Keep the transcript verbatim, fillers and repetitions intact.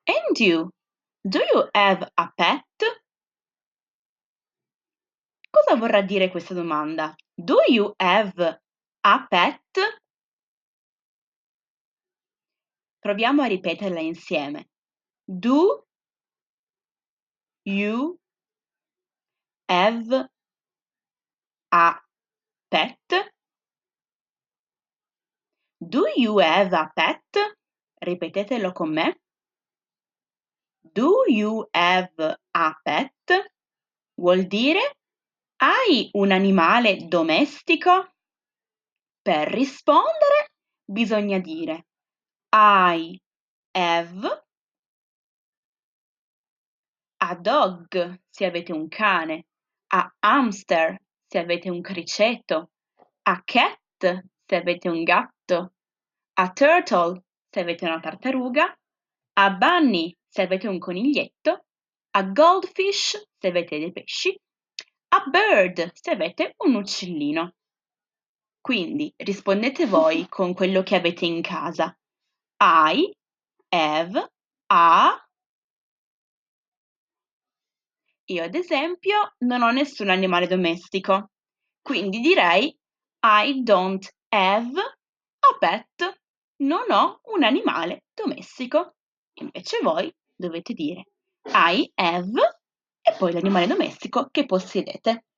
And you? Do you have a pet? Cosa vorrà dire questa domanda? Do you have a pet? Proviamo a ripeterla insieme. Do you have a pet? Do you have a pet? Ripetetelo con me. Do you have a pet? Vuol dire hai un animale domestico? Per rispondere bisogna dire I have a dog se avete un cane, a hamster se avete un criceto, a cat se avete un gatto, a turtle se avete una tartaruga, a bunny se avete un coniglietto, a goldfish se avete dei pesci, a bird se avete un uccellino. Quindi rispondete voi con quello che avete in casa. I have a... Io ad esempio non ho nessun animale domestico, quindi direi I don't have a pet. Non ho un animale domestico. Invece voi dovete dire I have e poi l'animale domestico che possedete.